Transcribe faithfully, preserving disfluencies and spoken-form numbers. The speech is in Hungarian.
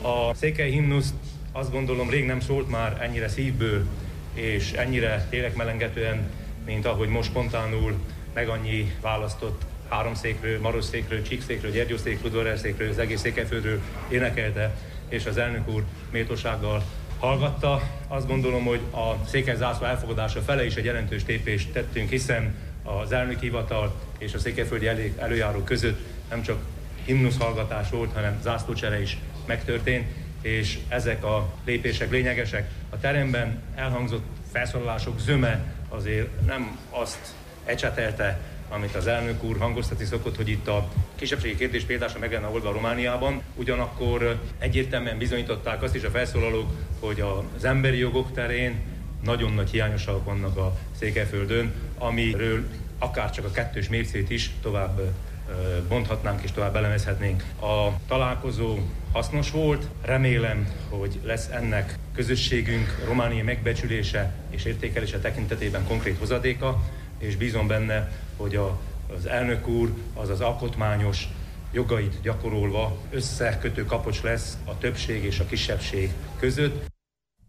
A székely himnuszt azt gondolom rég nem szólt már ennyire szívből és ennyire lélekmelengetően, mint ahogy most spontánul meg annyi választott Háromszékről, Marosszékről, Csíkszékről, Gyergyószékről, Udvarhelyszékről, az egész Székelyföldről énekelte, és az elnök úr méltósággal hallgatta. Azt gondolom, hogy a székely zászló elfogadása fele is egy jelentős lépést tettünk, hiszen az elnöki hivatal és a székelyföldi előjáró között nem csak himnusz hallgatás volt, hanem zászlócsere is megtörtént, és ezek a lépések lényegesek. A teremben elhangzott felszólalások zöme azért nem azt ecsetelte, amit az elnök úr hangoztatni szokott, hogy itt a kisebbségi kérdés példása meg lenne oldva Romániában. Ugyanakkor egyértelműen bizonyították azt is a felszólalók, hogy az emberi jogok terén nagyon nagy hiányosságok vannak a Székelyföldön, amiről akár csak a kettős mércét is tovább bonthatnánk és tovább elemezhetnénk. A találkozó hasznos volt, remélem, hogy lesz ennek közösségünk Románia megbecsülése és értékelése tekintetében konkrét hozadéka, és bízom benne, hogy a, az elnök úr az az alkotmányos jogait gyakorolva összekötő kapocs lesz a többség és a kisebbség között.